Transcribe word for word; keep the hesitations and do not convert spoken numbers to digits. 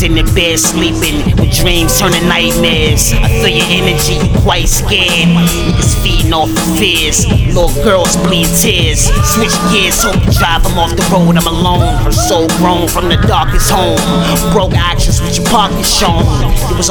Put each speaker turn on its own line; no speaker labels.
in the bed sleeping, with dreams turning nightmares. I feel your energy, you quite scared. Niggas feeding off of fears, little girls bleed tears. Switch gears, hope you drive them off the road, I'm alone. Her soul grown from the darkest home. Broke actions with your pockets shown. It was